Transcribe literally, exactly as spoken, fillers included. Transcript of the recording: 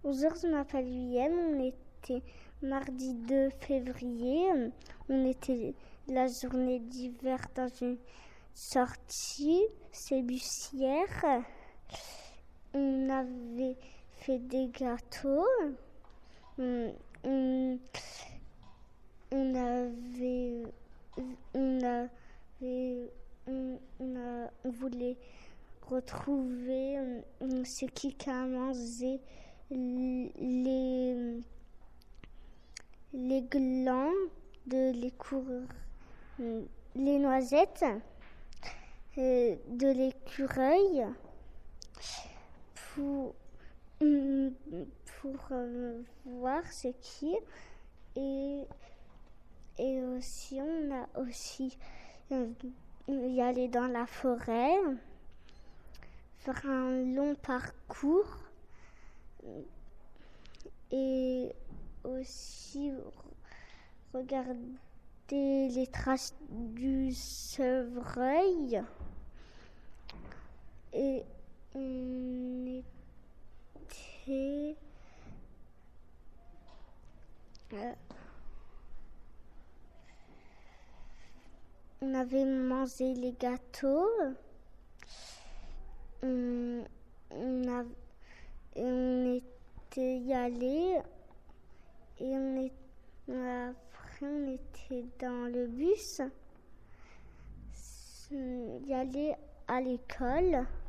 Bonjour, je m'appelle Yuyen. On était mardi deux février. On était la journée d'hiver dans une sortie sébussière. On avait fait des gâteaux. On, on, on avait... On avait... On, on, a, on voulait retrouver on, ce qui a mangé les, les glands de l'écureuil, les noisettes de l'écureuil pour, pour euh, voir ce qui et, et aussi on a aussi euh, y aller dans la forêt, faire un long parcours et aussi regarder les traces du chevreuil. Et on était... Euh, on avait mangé les gâteaux. On, on, a, on était y allé et on est, après on était dans le bus y aller à l'école.